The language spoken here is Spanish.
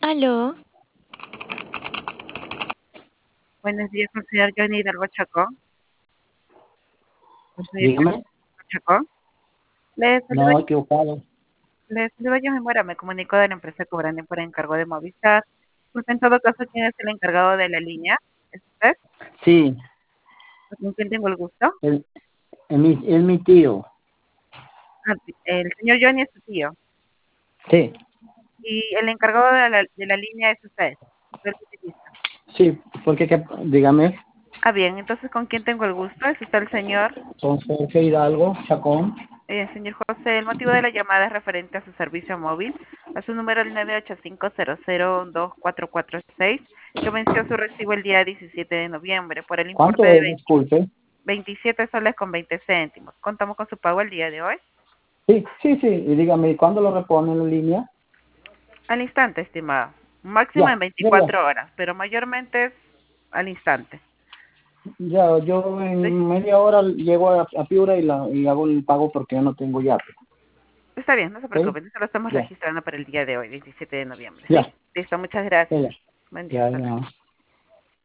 Aló, Buenos días, con el señor Johnny Hidalgo Chacón. El señor Johnny dígame. Hidalgo Chacón. Le saludo, No, equivocado. le saludo yo, Mora. Me comunico de la empresa Cobrande por encargo de Movistar. Pues en todo caso, ¿quién es el encargado de la línea? ¿Es usted? Sí, ¿Con quién tengo el gusto? es mi tío. Ah, el señor Johnny es su tío. Sí, Y el encargado de la línea es usted. Usted lo utiliza. sí, porque dígame, Ah, bien. Entonces, ¿con quién tengo el gusto? ¿Es usted el señor? con Jorge Hidalgo, Chacón. Señor José, el motivo de la llamada es referente a su servicio móvil, a su número el 985002446, que venció su recibo el día 17 de noviembre por el importe ¿Cuánto de es? Disculpe. 27 soles con 20 céntimos. Contamos con su pago el día de hoy. Sí, sí, sí, y dígame, ¿cuándo lo repone en la línea? Al instante, estimado. Máximo en Ya, 24 horas, pero mayormente es al instante. yo ¿Sí? en media hora llego a Piura y hago el pago porque yo no tengo yape, Está bien, no se ¿ok? preocupe. Eso lo estamos Ya, registrando para el día de hoy, 27 de noviembre. ¿Sí? ya, Listo, muchas ya, gracias. ya, Buen día, ya, hasta luego. ya.